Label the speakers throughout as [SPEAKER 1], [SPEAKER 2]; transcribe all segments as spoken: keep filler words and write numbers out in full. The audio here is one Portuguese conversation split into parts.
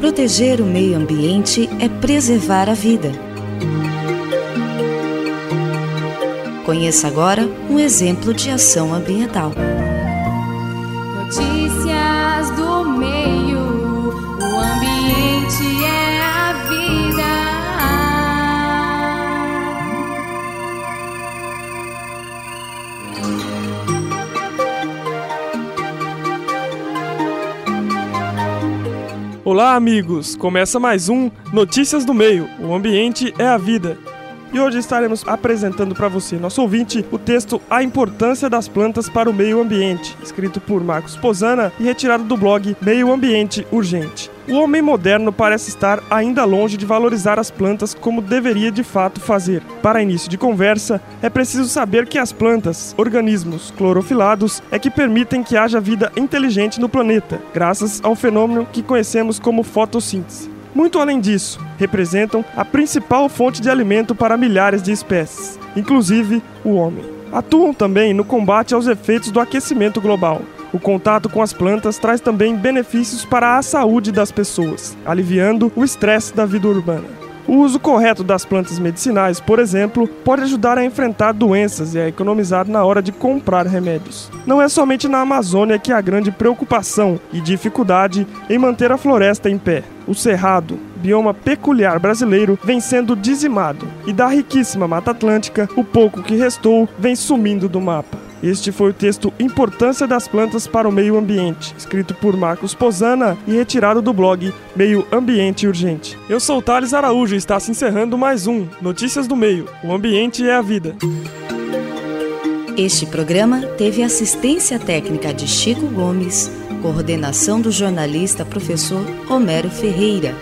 [SPEAKER 1] Proteger o meio ambiente é preservar a vida. Conheça agora um exemplo de ação ambiental.
[SPEAKER 2] Notícias do meio, o ambiente é a vida.
[SPEAKER 3] Olá, amigos! Começa mais um Notícias do Meio, o ambiente é a vida. E hoje estaremos apresentando para você, nosso ouvinte, o texto A Importância das Plantas para o Meio Ambiente, escrito por Marcos Posana e retirado do blog Meio Ambiente Urgente. O homem moderno parece estar ainda longe de valorizar as plantas como deveria de fato fazer. Para início de conversa, é preciso saber que as plantas, organismos clorofilados, é que permitem que haja vida inteligente no planeta, graças ao fenômeno que conhecemos como fotossíntese. Muito além disso, representam a principal fonte de alimento para milhares de espécies, inclusive o homem. Atuam também no combate aos efeitos do aquecimento global. O contato com as plantas traz também benefícios para a saúde das pessoas, aliviando o estresse da vida urbana. O uso correto das plantas medicinais, por exemplo, pode ajudar a enfrentar doenças e a economizar na hora de comprar remédios. Não é somente na Amazônia que há grande preocupação e dificuldade em manter a floresta em pé. O cerrado, bioma peculiar brasileiro, vem sendo dizimado, e da riquíssima Mata Atlântica, o pouco que restou vem sumindo do mapa. Este foi o texto Importância das Plantas para o Meio Ambiente, escrito por Marcos Posana e retirado do blog Meio Ambiente Urgente. Eu sou o Thales Araújo e está se encerrando mais um Notícias do Meio, o ambiente é a vida.
[SPEAKER 1] Este programa teve assistência técnica de Chico Gomes, coordenação do jornalista professor Homero Ferreira.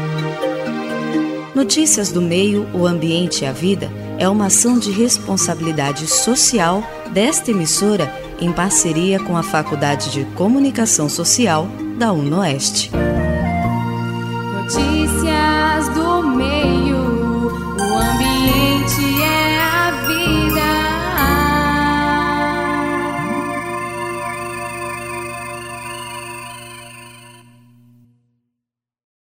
[SPEAKER 1] Notícias do Meio, o ambiente e a vida é uma ação de responsabilidade social desta emissora em parceria com a Faculdade de Comunicação Social da UNOeste.
[SPEAKER 2] Notícias